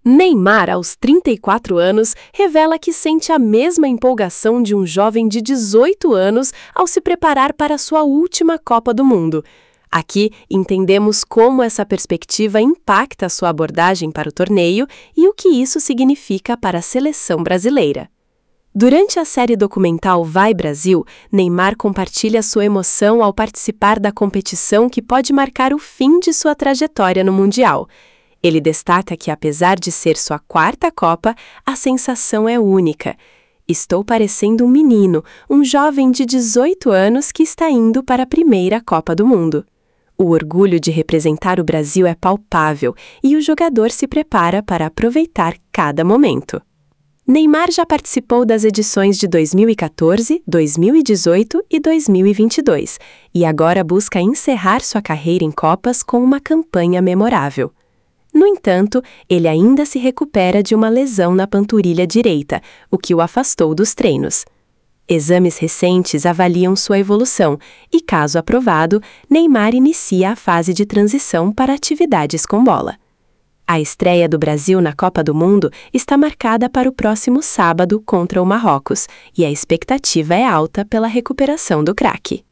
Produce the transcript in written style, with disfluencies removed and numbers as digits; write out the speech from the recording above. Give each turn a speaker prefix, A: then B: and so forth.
A: Neymar, aos 34 anos, revela que sente a mesma empolgação de um jovem de 18 anos ao se preparar para sua última Copa do Mundo. Aqui entendemos como essa perspectiva impacta sua abordagem para o torneio e o que isso significa para a seleção brasileira. Durante a série documental Vai Brasil, Neymar compartilha sua emoção ao participar da competição que pode marcar o fim de sua trajetória no Mundial. Ele destaca que, apesar de ser sua quarta Copa, a sensação é única. Estou parecendo um menino, um jovem de 18 anos que está indo para a primeira Copa do Mundo. O orgulho de representar o Brasil é palpável e o jogador se prepara para aproveitar cada momento. Neymar já participou das edições de 2014, 2018 e 2022 e agora busca encerrar sua carreira em Copas com uma campanha memorável. No entanto, ele ainda se recupera de uma lesão na panturrilha direita, o que o afastou dos treinos. Exames recentes avaliam sua evolução e, caso aprovado, Neymar inicia a fase de transição para atividades com bola. A estreia do Brasil na Copa do Mundo está marcada para o próximo sábado contra o Marrocos, e a expectativa é alta pela recuperação do craque.